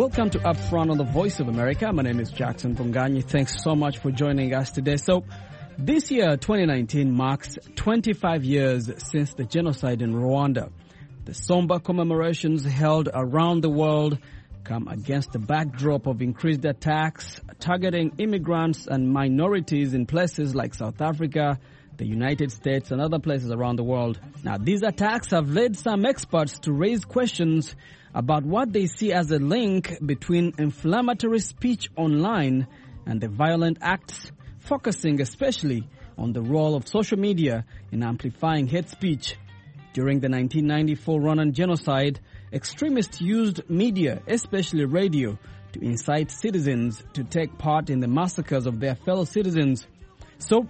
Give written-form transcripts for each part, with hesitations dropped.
Welcome to Upfront on the Voice of America. My name is Jackson Bunganyi. Thanks so much for joining us today. So, this year, 2019, marks 25 years since the genocide in Rwanda. The somber commemorations held around the world come against the backdrop of increased attacks targeting immigrants and minorities in places like South Africa, the United States, and other places around the world. Now, these attacks have led some experts to raise questions about what they see as a link between inflammatory speech online and the violent acts, focusing especially on the role of social media in amplifying hate speech. During the 1994 Rwandan genocide, extremists used media, especially radio, to incite citizens to take part in the massacres of their fellow citizens. So,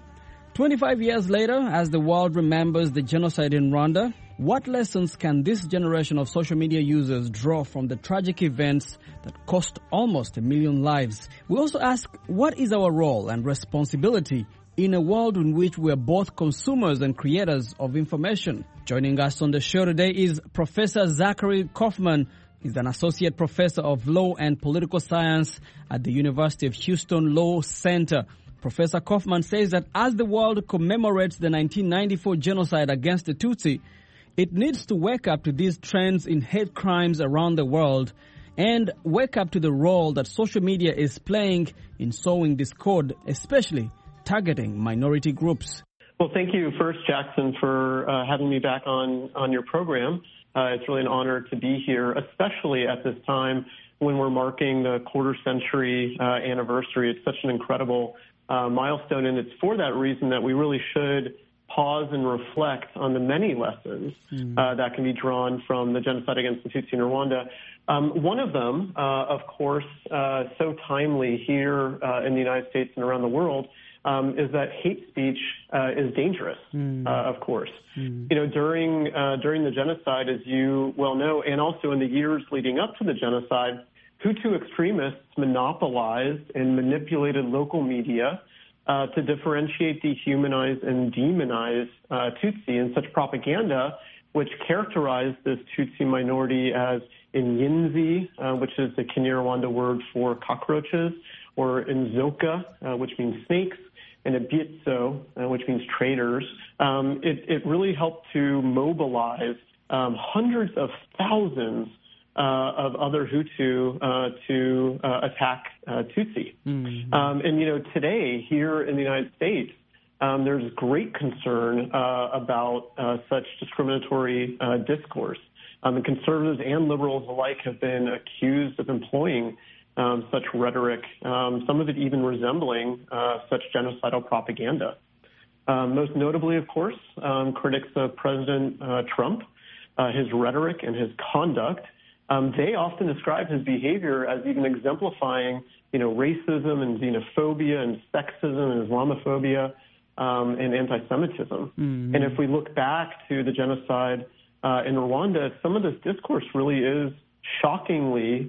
25 years later, as the world remembers the genocide in Rwanda, what lessons can this generation of social media users draw from the tragic events that cost almost 1 million lives? We also ask, what is our role and responsibility in a world in which we are both consumers and creators of information? Joining us on the show today is Professor Zachary Kaufman. He's an associate professor of law and political science at the University of Houston Law Center. Professor Kaufman says that as the world commemorates the 1994 genocide against the Tutsi, it needs to wake up to these trends in hate crimes around the world and wake up to the role that social media is playing in sowing discord, especially targeting minority groups. Well, thank you first, Jackson, for having me back on your program. It's really an honor to be here, especially at this time when we're marking the quarter-century anniversary. It's such an incredible milestone, and it's for that reason that we really should pause and reflect on the many lessons that can be drawn from the genocide against the Tutsi in Rwanda. One of them, of course, so timely here in the United States and around the world, is that hate speech is dangerous, of course. You know, during the genocide, as you well know, and also in the years leading up to the genocide, Hutu extremists monopolized and manipulated local media to differentiate, dehumanize, and demonize Tutsi, and such propaganda which characterized this Tutsi minority as Inyenzi, which is the Kinyarwanda word for cockroaches, or Inzoka, which means snakes, and Abitso, which means traitors. It really helped to mobilize hundreds of thousands of other Hutu to attack Tutsi. And, you know, today here in the United States, there's great concern about such discriminatory discourse. And conservatives and liberals alike have been accused of employing such rhetoric, some of it even resembling such genocidal propaganda. Most notably, of course, critics of President Trump, his rhetoric and his conduct, they often describe his behavior as even exemplifying, you know, racism and xenophobia and sexism and Islamophobia and anti-Semitism. And if we look back to the genocide in Rwanda, some of this discourse really is shockingly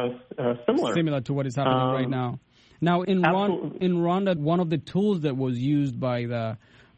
similar to what is happening right now. Now, in Rwanda, one of the tools that was used by the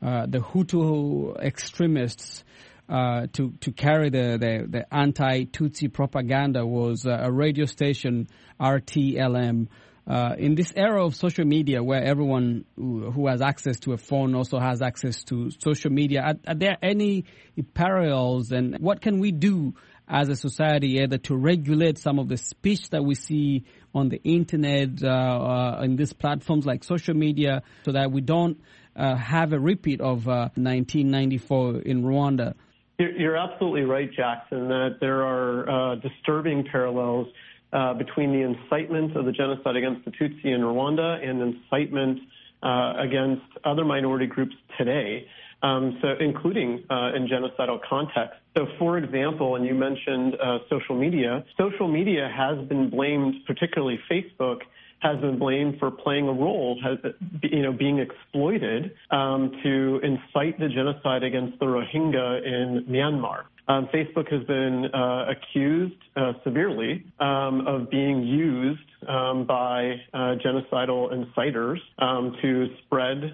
Hutu extremists to carry the anti-Tutsi propaganda was a radio station, RTLM. In this era of social media, where everyone who has access to a phone also has access to social media, are there any parallels, and what can we do as a society either to regulate some of the speech that we see on the internet, in these platforms like social media, so that we don't have a repeat of 1994 in Rwanda? You're absolutely right, Jackson, that there are disturbing parallels between the incitement of the genocide against the Tutsi in Rwanda and incitement against other minority groups today, so including in genocidal context. So, for example, and you mentioned social media has been blamed, particularly Facebook, has been blamed for playing a role, being exploited to incite the genocide against the Rohingya in Myanmar. Facebook has been accused severely of being used by genocidal inciters to spread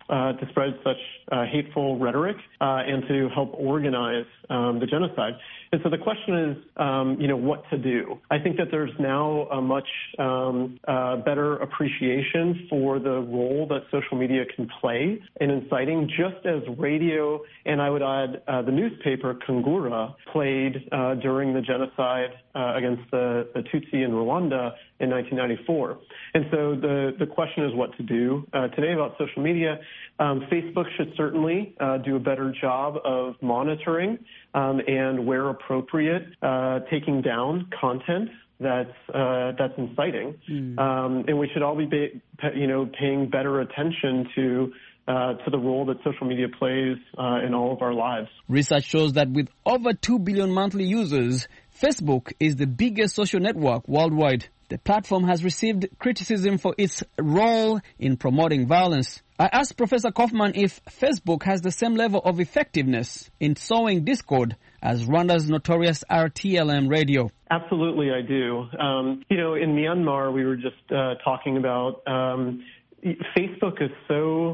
such hateful rhetoric and to help organize the genocide. And so the question is, what to do? I think that there's now a much better appreciation for the role that social media can play in inciting, just as radio, and I would add the newspaper Kungura played during the genocide against the Tutsi in Rwanda in 1994. And so the question is what to do today about social media. Facebook should certainly do a better job of monitoring and, where appropriate, taking down content that's inciting. And we should all be paying better attention to the role that social media plays in all of our lives. Research shows that with over 2 billion monthly users, Facebook is the biggest social network worldwide. The platform has received criticism for its role in promoting violence. I asked Professor Kaufman if Facebook has the same level of effectiveness in sowing discord as Rwanda's notorious RTLM radio. Absolutely, I do. In Myanmar, we were just talking about Facebook is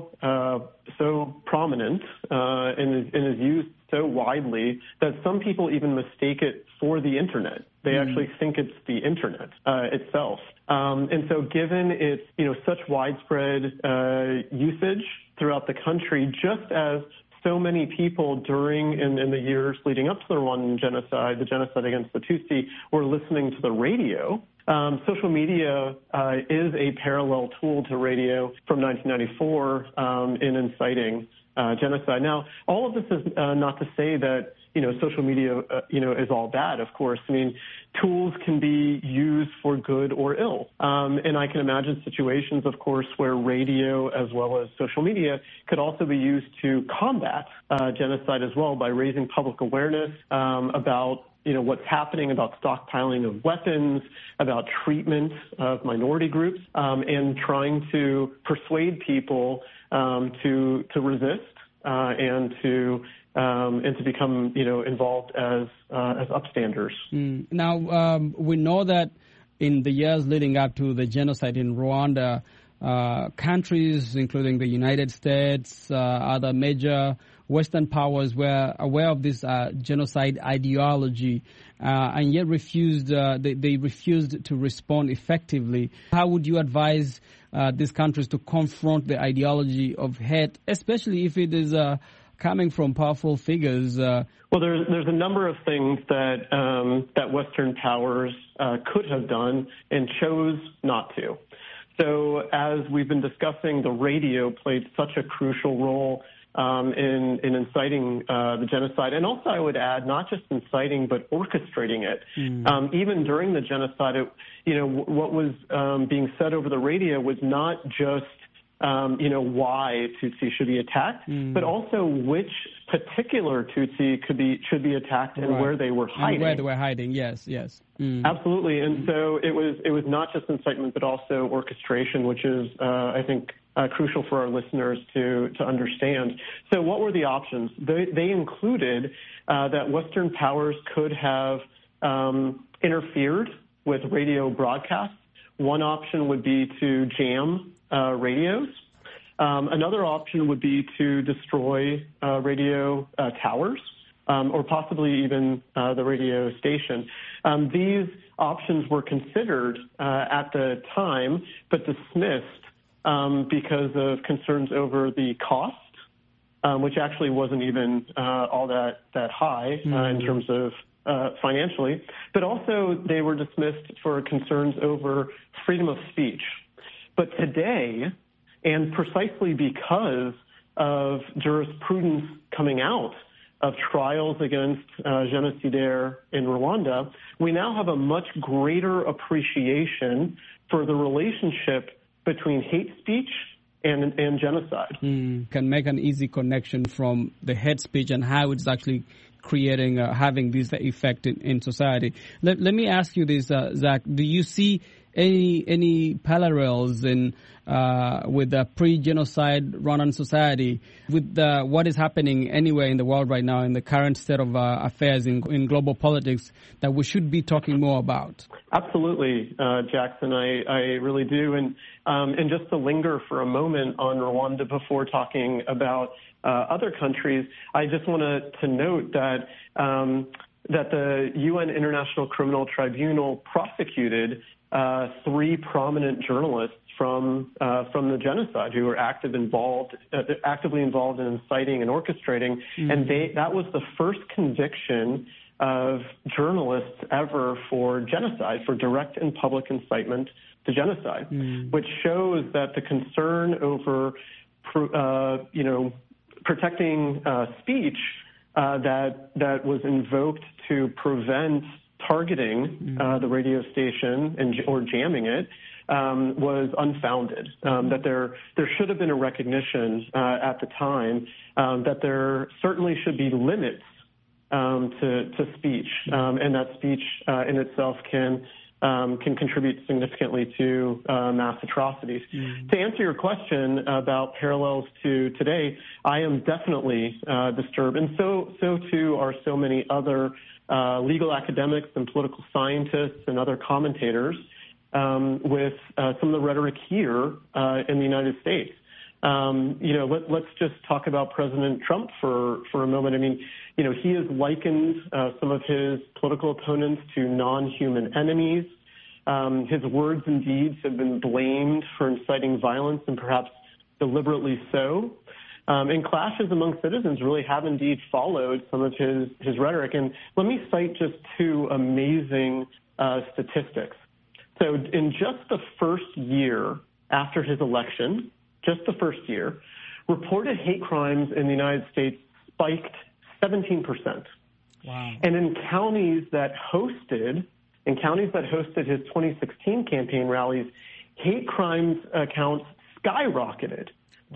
so prominent and is used so widely that some people even mistake it for the internet. They actually think it's the internet itself. And so given its, such widespread usage throughout the country, just as so many people during in the years leading up to the Rwandan genocide, the genocide against the Tutsi, were listening to the radio. Social media is a parallel tool to radio from 1994 in inciting genocide. Now, all of this is not to say that social media is all bad. Of course, I mean, tools can be used for good or ill, and I can imagine situations, of course, where radio as well as social media could also be used to combat genocide as well by raising public awareness about what's happening, about stockpiling of weapons, about treatment of minority groups, and trying to persuade people to resist and to become involved as upstanders. Now we know that in the years leading up to the genocide in Rwanda, countries including the United States, other major Western powers were aware of this genocide ideology and yet refused. They refused to respond effectively. How would you advise these countries to confront the ideology of hate, especially if it is coming from powerful figures? Well, there's a number of things that Western powers could have done and chose not to. So as we've been discussing, the radio played such a crucial role in inciting the genocide. And also, I would add, not just inciting, but orchestrating it. Even during the genocide, what was being said over the radio was not just why Tutsi should be attacked, but also which particular Tutsi should be attacked and where they were hiding. And where they were hiding, yes. Absolutely. And so it was not just incitement, but also orchestration, which is, I think, crucial for our listeners to understand. So what were the options? They included that Western powers could have interfered with radio broadcasts. One option would be to jam radios. Another option would be to destroy radio towers or possibly even the radio station. These options were considered at the time, but dismissed because of concerns over the cost, which actually wasn't even all that high in terms of financially, but also they were dismissed for concerns over freedom of speech. But today, and precisely because of jurisprudence coming out of trials against genocidaires in Rwanda, we now have a much greater appreciation for the relationship between hate speech and genocide. Can make an easy connection from the hate speech and how it's actually creating, having this effect in society. Let me ask you this, Zach. Do you see any parallels with the pre-genocide Rwandan society with what is happening anywhere in the world right now in the current state of affairs in global politics that we should be talking more about? Absolutely, Jackson. I really do. And just to linger for a moment on Rwanda before talking about other countries, I just want to note that that the UN International Criminal Tribunal prosecuted 3 prominent journalists from the genocide who were actively involved in inciting and orchestrating, and that was the first conviction of journalists ever for genocide, for direct and public incitement to genocide, which shows that the concern over protecting speech that was invoked to prevent targeting the radio station or jamming it was unfounded. That there should have been a recognition at the time that there certainly should be limits to speech, and that speech in itself can contribute significantly to mass atrocities. To answer your question about parallels to today, I am definitely disturbed, and so too are so many other legal academics and political scientists and other commentators with some of the rhetoric here in the United States. Let's just talk about President Trump for a moment. I mean, he has likened some of his political opponents to non-human enemies. His words and deeds have been blamed for inciting violence, and perhaps deliberately so. And clashes among citizens really have indeed followed some of his rhetoric. And let me cite just 2 amazing statistics. So in just the first year after his election, just the first year, reported hate crimes in the United States spiked 17%. Wow. And in counties that hosted his 2016 campaign rallies, hate crimes counts skyrocketed,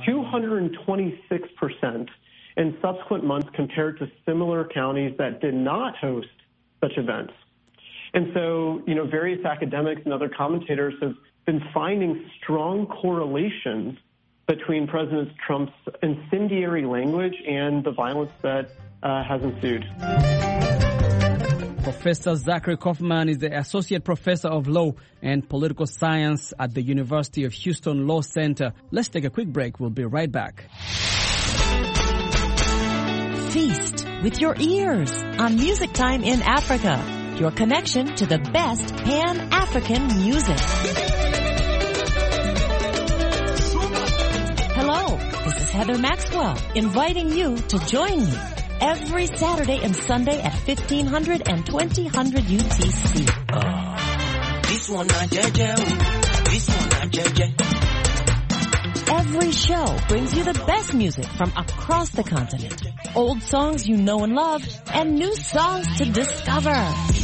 226% in subsequent months compared to similar counties that did not host such events. And so, various academics and other commentators have been finding strong correlations between President Trump's incendiary language and the violence that has ensued. Professor Zachary Kaufman is the Associate Professor of Law and Political Science at the University of Houston Law Center. Let's take a quick break. We'll be right back. Feast with your ears on Music Time in Africa, your connection to the best Pan-African music. Hello, this is Heather Maxwell, inviting you to join me every Saturday and Sunday at 1500 and 2000 UTC. This one not JJ. This one not JJ. Every show brings you the best music from across the continent. Old songs you know and love, and new songs to discover.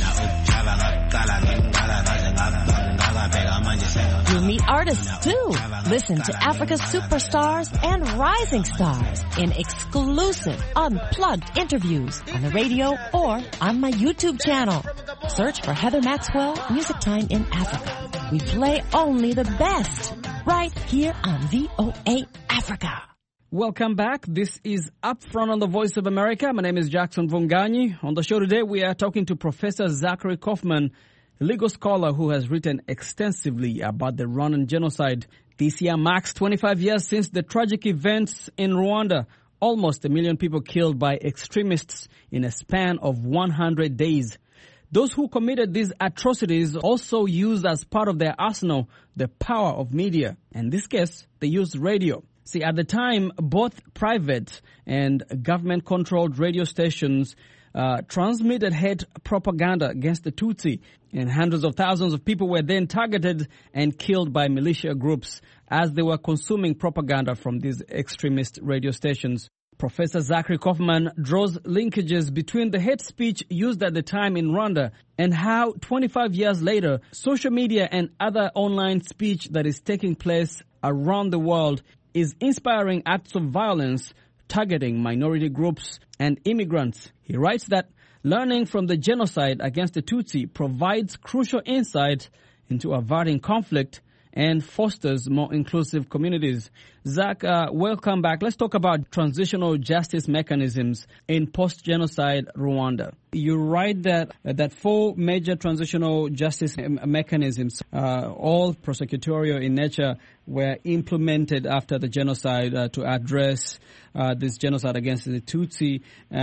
You'll meet artists too. Listen to Africa's superstars and rising stars in exclusive, unplugged interviews on the radio or on my YouTube channel. Search for Heather Maxwell Music Time in Africa. We play only the best right here on VOA Africa. Welcome back. This is Up Front on the Voice of America. My name is Jackson Vunganyi. On the show today, we are talking to Professor Zachary Kaufman, a legal scholar who has written extensively about the Rwandan genocide. This year marks 25 years since the tragic events in Rwanda. Almost 1 million people killed by extremists in a span of 100 days. Those who committed these atrocities also used as part of their arsenal the power of media. In this case, they used radio. See, at the time, both private and government-controlled radio stations transmitted hate propaganda against the Tutsi, and hundreds of thousands of people were then targeted and killed by militia groups as they were consuming propaganda from these extremist radio stations. Professor Zachary Kaufman draws linkages between the hate speech used at the time in Rwanda and how 25 years later, social media and other online speech that is taking place around the world is inspiring acts of violence targeting minority groups and immigrants. He writes that learning from the genocide against the Tutsi provides crucial insight into averting conflict and fosters more inclusive communities. Zach, welcome back. Let's talk about transitional justice mechanisms in post-genocide Rwanda. You write that 4 major transitional justice mechanisms, all prosecutorial in nature, were implemented after the genocide to address this genocide against the Tutsi,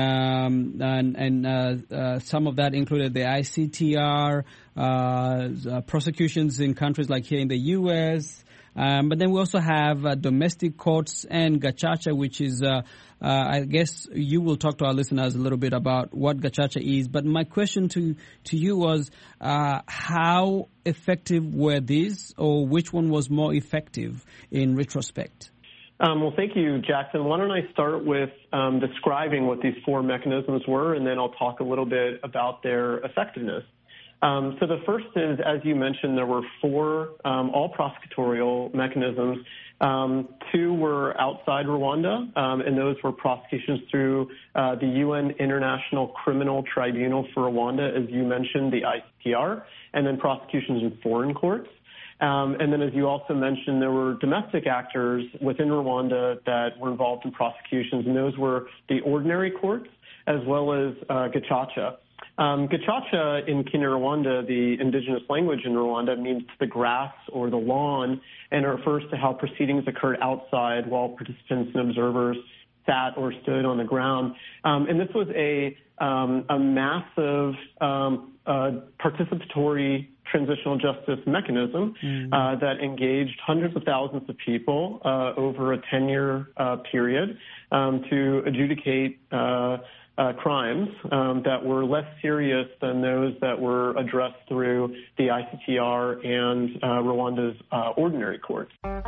and some of that included the ICTR, prosecutions in countries like here in the U.S., but then we also have domestic courts and Gacaca, which is, I guess you will talk to our listeners a little bit about what Gacaca is. But my question to you was, how effective were these, or which one was more effective in retrospect? Well, thank you, Jackson. Why don't I start with describing what these 4 mechanisms were, and then I'll talk a little bit about their effectiveness. So the first is, as you mentioned, there were 4 all prosecutorial mechanisms. 2 were outside Rwanda, and those were prosecutions through the UN International Criminal Tribunal for Rwanda, as you mentioned, the ICTR, and then prosecutions in foreign courts. And then, as you also mentioned, there were domestic actors within Rwanda that were involved in prosecutions, and those were the ordinary courts as well as Gacaca. Gacaca in Kinyarwanda, the indigenous language in Rwanda, means the grass or the lawn, and it refers to how proceedings occurred outside while participants and observers sat or stood on the ground. And this was a massive participatory transitional justice mechanism that engaged hundreds of thousands of people over a 10-year period to adjudicate crimes that were less serious than those that were addressed through the ICTR and Rwanda's ordinary courts.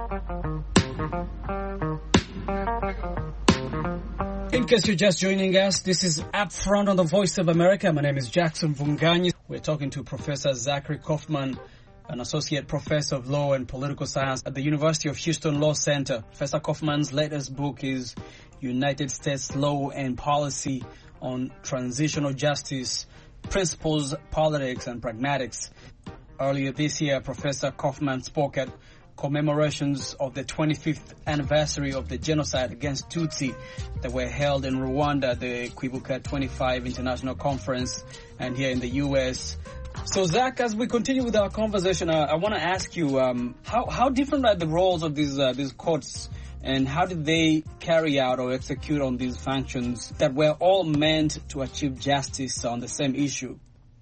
In case you're just joining us, this is Up Front on the Voice of America. My name is Jackson Vunganyi. We're talking to Professor Zachary Kaufman, an associate professor of law and political science at the University of Houston Law Center. Professor Kaufman's latest book is United States Law and Policy on Transitional Justice, Principles, Politics, and Pragmatics. Earlier this year, Professor Kaufman spoke at commemorations of the 25th anniversary of the genocide against Tutsi that were held in Rwanda, the Kwibuka 25 International Conference, and here in the U.S. So, Zach, as we continue with our conversation, I want to ask you, how different are the roles of these courts, and how did they carry out or execute on these functions that were all meant to achieve justice on the same issue?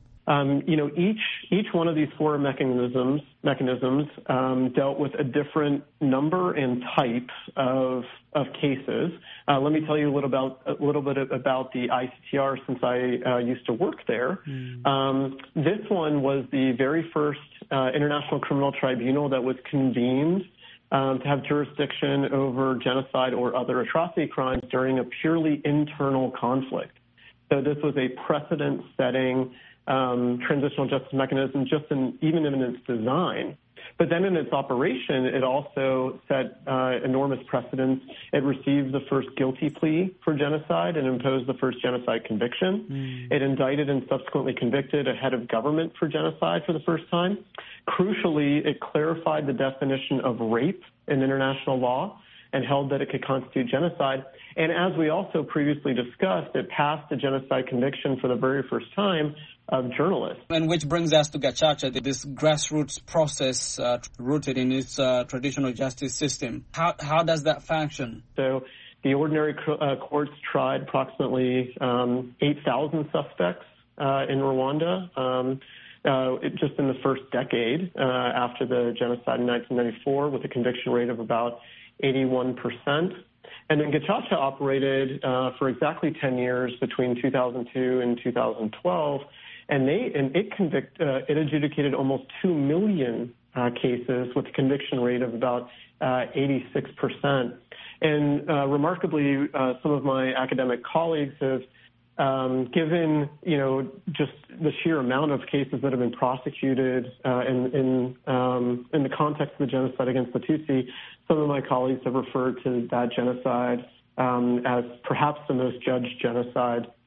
Each one of these 4 mechanisms dealt with a different number and type of cases. Let me tell you a little bit about the ICTR, since I used to work there. This one was the very first international criminal tribunal that was convened to have jurisdiction over genocide or other atrocity crimes during a purely internal conflict. So this was a precedent-setting transitional justice mechanism, even in its design. But then in its operation, it also set enormous precedents. It received the first guilty plea for genocide and imposed the first genocide conviction. It indicted and subsequently convicted a head of government for genocide for the first time. Crucially, it clarified the definition of rape in international law and held that it could constitute genocide. And as we also previously discussed, it passed a genocide conviction for the very first time of journalists. And which brings us to Gacaca, this grassroots process rooted in its traditional justice system. How does that function? So the ordinary courts tried approximately 8,000 suspects in Rwanda just in the first decade after the genocide in 1994, with a conviction rate of about 81%. And then Gacaca operated for exactly 10 years between 2002 and 2012, and it adjudicated almost 2 million cases with a conviction rate of about 86%. And remarkably, some of my academic colleagues have given, just the sheer amount of cases that have been prosecuted in the context of the genocide against the Tutsi, some of my colleagues have referred to that genocide as perhaps the most judged genocide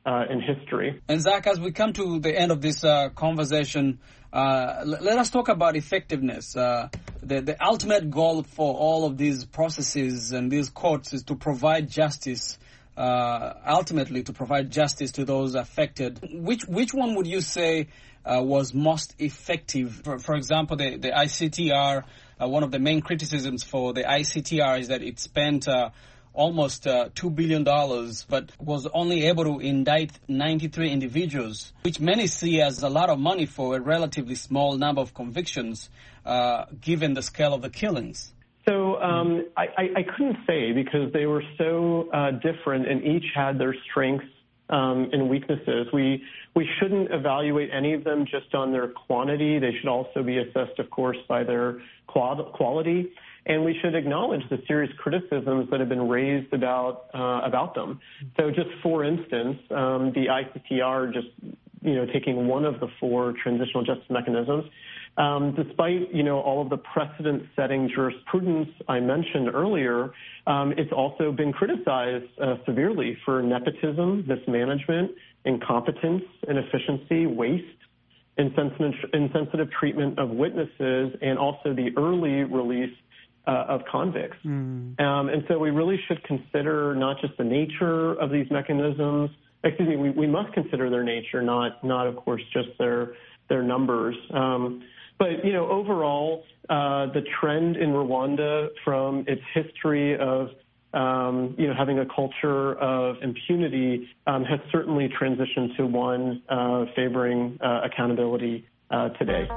in history. And Zach, as we come to the end of this conversation, let us talk about effectiveness. The ultimate goal for all of these processes and these courts is to provide justice, ultimately to provide justice to those affected. Which one would you say was most effective? For example, the ICTR, one of the main criticisms for the ICTR is that it spent almost $2 billion, but was only able to indict 93 individuals, which many see as a lot of money for a relatively small number of convictions, given the scale of the killings. So I couldn't say, because they were so different and each had their strengths and weaknesses. We shouldn't evaluate any of them just on their quantity. They should also be assessed, of course, by their quality. And we should acknowledge the serious criticisms that have been raised about them. So just for instance, the ICTR, just taking one of the 4 transitional justice mechanisms, despite all of the precedent-setting jurisprudence I mentioned earlier, it's also been criticized severely for nepotism, mismanagement, incompetence, inefficiency, waste, insensitive treatment of witnesses, and also the early release of convicts. And so we really should consider not just the nature of these mechanisms. Excuse me, we must consider their nature, not of course just their numbers. But overall, the trend in Rwanda from its history of having a culture of impunity has certainly transitioned to one favoring accountability today.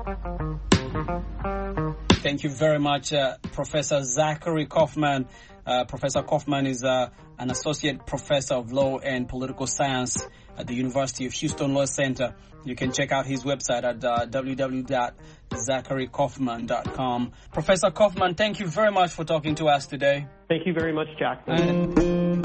Thank you very much, Professor Zachary Kaufman. Professor Kaufman is an associate professor of law and political science at the University of Houston Law Center. You can check out his website at www.zacharykaufman.com. Professor Kaufman, thank you very much for talking to us today. Thank you very much, Jackson.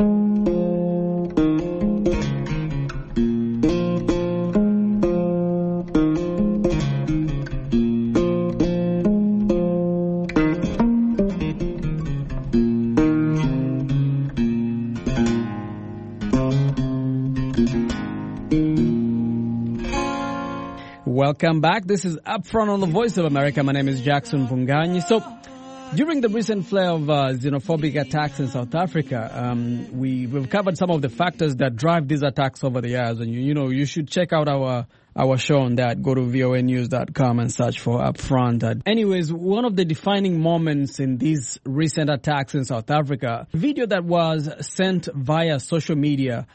Welcome back. This is Upfront on the Voice of America. My name is Jackson Vunganyi. So, during the recent flare of xenophobic attacks in South Africa, we've covered some of the factors that drive these attacks over the years. And, you should check out our show on that. Go to voanews.com and search for Upfront. Anyways, one of the defining moments in these recent attacks in South Africa, a video that was sent via social media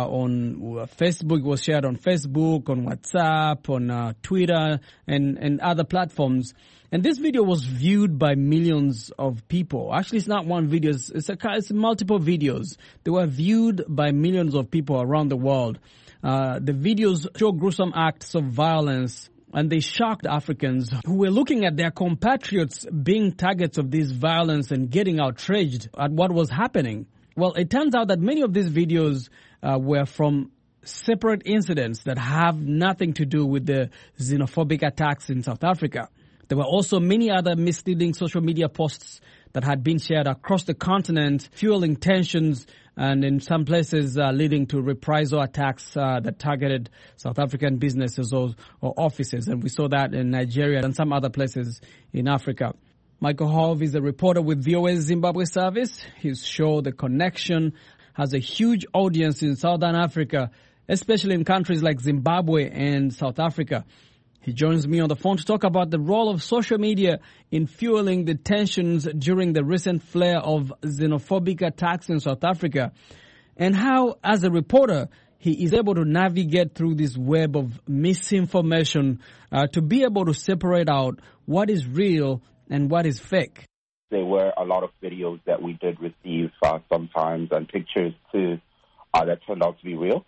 on Facebook, was shared on Facebook, on WhatsApp, on Twitter, and other platforms. And this video was viewed by millions of people. Actually, it's not one video. It's multiple videos. They were viewed by millions of people around the world. The videos show gruesome acts of violence, and they shocked Africans who were looking at their compatriots being targets of this violence and getting outraged at what was happening. Well, it turns out that many of these videos were from separate incidents that have nothing to do with the xenophobic attacks in South Africa. There were also many other misleading social media posts that had been shared across the continent, fueling tensions and in some places leading to reprisal attacks that targeted South African businesses or offices. And we saw that in Nigeria and some other places in Africa. Michael Hove is a reporter with VOA's Zimbabwe service. His show, The Connection, has a huge audience in Southern Africa, especially in countries like Zimbabwe and South Africa. He joins me on the phone to talk about the role of social media in fueling the tensions during the recent flare of xenophobic attacks in South Africa, and how, as a reporter, he is able to navigate through this web of misinformation to be able to separate out what is real and what is fake. There were a lot of videos that we did receive sometimes and pictures too that turned out to be real.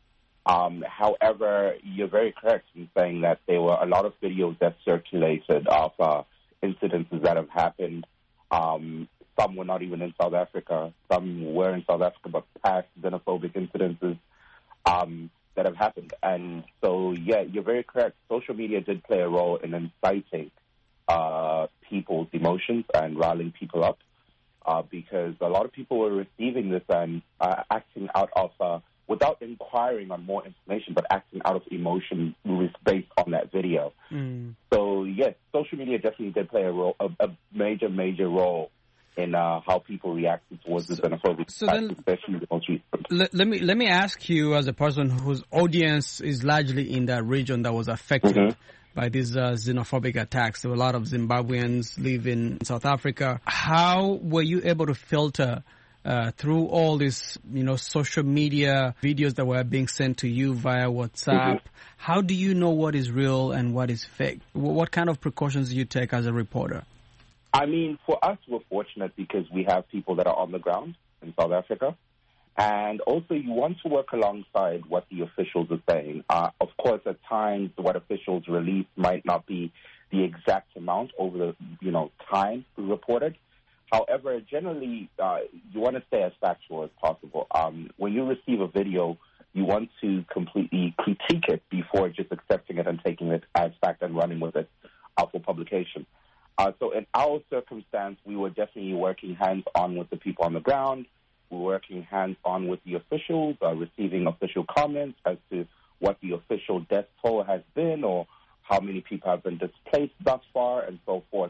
However, you're very correct in saying that there were a lot of videos that circulated of incidences that have happened. Some were not even in South Africa. Some were in South Africa, but past xenophobic incidences that have happened. And so, yeah, you're very correct. Social media did play a role in inciting people's emotions and riling people up because a lot of people were receiving this and acting out of without inquiring on more information, but acting out of emotion based on that video. So, yes, social media definitely did play a major, major role in how people reacted towards the xenophobic attacks, especially the most recent. Let me ask you, as a person whose audience is largely in that region that was affected by these xenophobic attacks. There were a lot of Zimbabweans live in South Africa. How were you able to filter through all these, social media videos that were being sent to you via WhatsApp? How do you know what is real and what is fake? What kind of precautions do you take as a reporter? I mean, for us, we're fortunate because we have people that are on the ground in South Africa. And also, you want to work alongside what the officials are saying. Of course, at times, what officials release might not be the exact amount over the, time reported. However, generally, you want to stay as factual as possible. When you receive a video, you want to completely critique it before just accepting it and taking it as fact and running with it for publication. So in our circumstance, we were definitely working hands-on with the people on the ground. We were working hands-on with the officials, receiving official comments as to what the official death toll has been or how many people have been displaced thus far and so forth.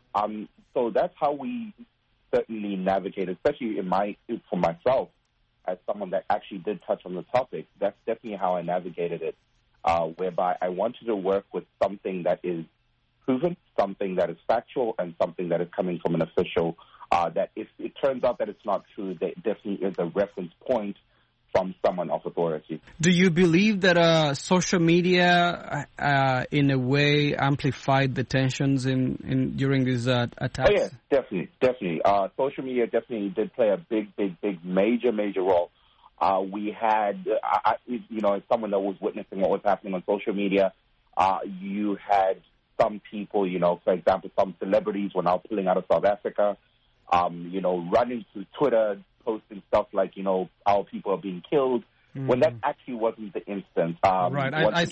So that's how we certainly navigated, especially for myself, as someone that actually did touch on the topic. That's definitely how I navigated it, whereby I wanted to work with something that is proven, something that is factual, and something that is coming from an official, that if it turns out that it's not true, there definitely is a reference point from someone of authority. Do you believe that social media, in a way, amplified the tensions during these attacks? Oh, yes, definitely. Social media definitely did play a big, major role. We had, as someone that was witnessing what was happening on social media, you had some people, for example, some celebrities were now pulling out of South Africa, running to Twitter, posting stuff like, our people are being killed, when that actually wasn't the instance. Right. I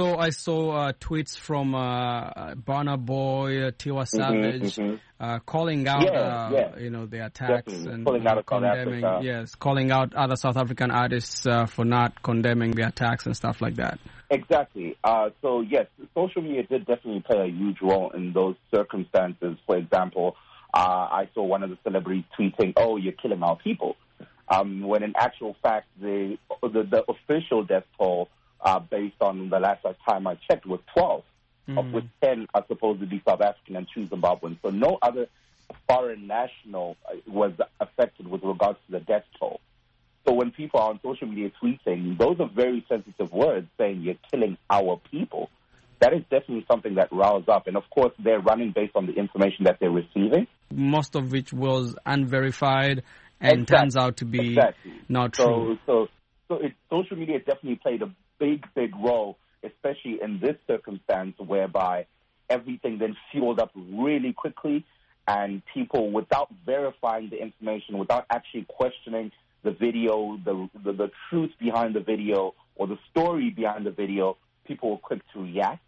saw tweets from Burna Boy, Tiwa Savage, calling out, the attacks and pulling out of condemning, calling out other South African artists for not condemning the attacks and stuff like that. Exactly. So, yes, social media did definitely play a huge role in those circumstances. For example, I saw one of the celebrities tweeting, "Oh, you're killing our people," when in actual fact, the official death toll, based on the last time I checked, was 12, of which 10 are supposedly South African and 2 Zimbabwean. So no other foreign national was affected with regards to the death toll. So when people are on social media tweeting, those are very sensitive words, saying you're killing our people. That is definitely something that riles up. And, of course, they're running based on the information that they're receiving. Most of which was unverified and turns out to be not true. So social media definitely played a big role, especially in this circumstance whereby everything then fueled up really quickly and people, without verifying the information, without actually questioning the video, the truth behind the video or the story behind the video, people were quick to react.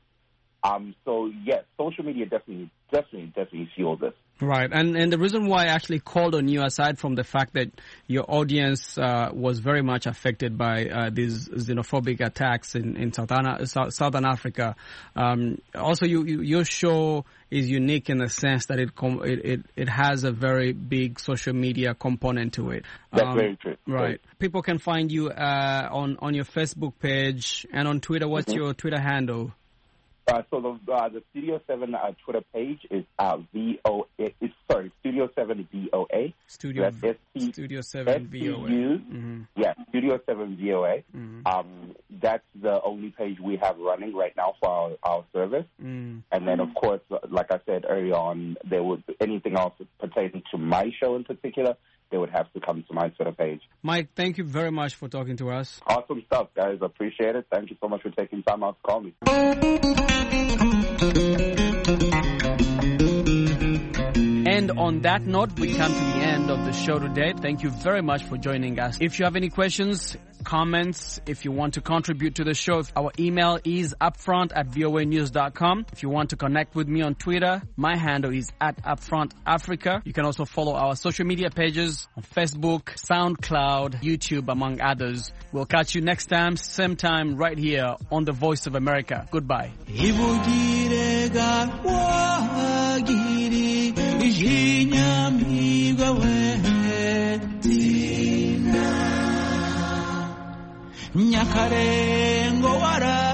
So, yes, social media definitely fueled this. Right, and the reason why I actually called on you, aside from the fact that your audience was very much affected by these xenophobic attacks in Southern Africa, also your show is unique in the sense that it has a very big social media component to it. That's very true. Right, people can find you on your Facebook page and on Twitter. What's your Twitter handle? So the Studio 7 Twitter page is Studio 7 VOA. Studio 7 VOA. Yeah, Studio 7 VOA. That's the only page we have running right now for our service. And then, of course, like I said earlier on, there would anything else pertaining to my show in particular, they would have to come to my Twitter page. Mike, thank you very much for talking to us. Awesome stuff, guys. Appreciate it. Thank you so much for taking time out to call me. And on that note, we come to the end of the show today. Thank you very much for joining us. If you have any questions, comments. If you want to contribute to the show, our email is upfront@voanews.com. If you want to connect with me on Twitter, my handle is @UpfrontAfrica. You can also follow our social media pages on Facebook, SoundCloud, YouTube, among others. We'll catch you next time, same time, right here on The Voice of America. Goodbye. Nyakarengo wara